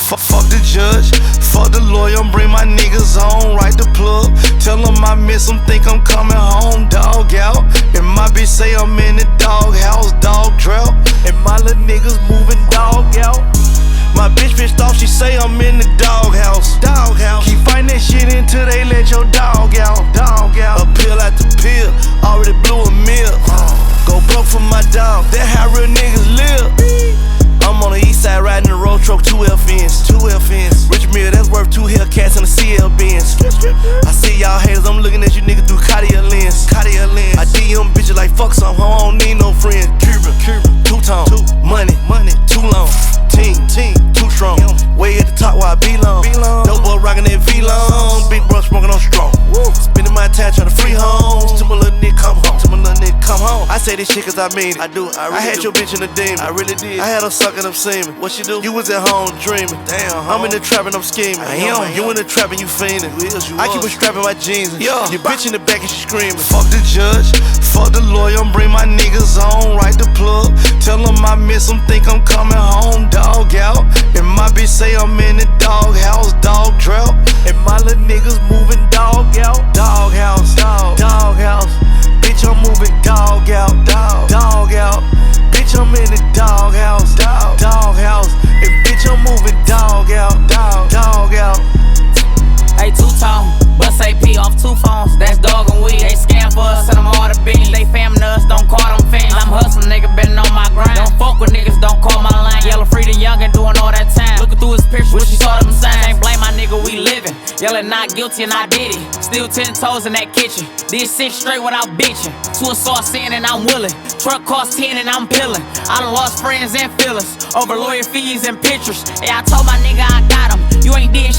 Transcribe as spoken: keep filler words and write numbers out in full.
Fuck, fuck the judge, fuck the lawyer, bring my niggas on, right the plug. Tell them I miss them, think I'm coming home, dog out. And my bitch say I'm in the dog house, dog drought. And my little niggas moving dog out. My bitch pissed off, she say I'm in the dog house, dog house. Keep fighting that shit until they let your dog out, dog out. A pill after pill, already blew a meal. Go broke for my dog, that how real niggas live. I'm on the east side riding the road truck, two L Fs, two L Fs. Rich Mill, that's worth two Hellcats and a C L Benz. I see y'all haters, I'm looking at you niggas through Cartier lens, Cartier lens. I D M bitches like fuck some, I don't need no friends. Cuban, Cuban, two-tone, two, money, money, too long. Team, team, too strong. Way at the top where I belong. Dope boy rockin' that V-long. Big bro smoking on strong. Spending my time trying to free homes. Till my little nigga come home. Till my little nigga come home. I say this shit cause I mean it. I do. I, really I had do. Your bitch in the demon. I really did. I had her sucking up semen. What she do? You was at home dreaming. Damn, home. I'm in the trap and I'm scheming. I am. You in the trap and you fiending. I keep a strap in my jeans. Yeah. Your bitch in the back and she screaming. Fuck the judge. Fuck the lawyer. Bring my niggas on. Right the plug. Tell them I miss them. Think I'm coming home. Dog out. And my bitch say I'm in the dog house. Dog drought. And my little niggas moving dog out. Dog house. Dog. Dog house. Bitch, I'm moving dog out. Dog. Dog out. Bitch, I'm in the dog house. Dog. Dog house. And bitch, I'm moving dog out. Dog. Dog out. Hey, two-tone, bust A P off two phones, that's dog and weed. They scam for us, send them all the beans. They famin' us, don't call them fiends. I'm hustling, nigga, been on my grind. Don't fuck with niggas, don't call my line. Yellow free the youngin' doing all that time. Looking through his pictures, what she saw them signs. Ain't blame my nigga, we living. Yelling not guilty and I did it. Still ten toes in that kitchen. Did six straight without bitching. Two a sauce in and I'm willing. Truck cost ten and I'm pillin'. I done lost friends and feelings over lawyer fees and pictures. Hey, I told my nigga I got him. You ain't did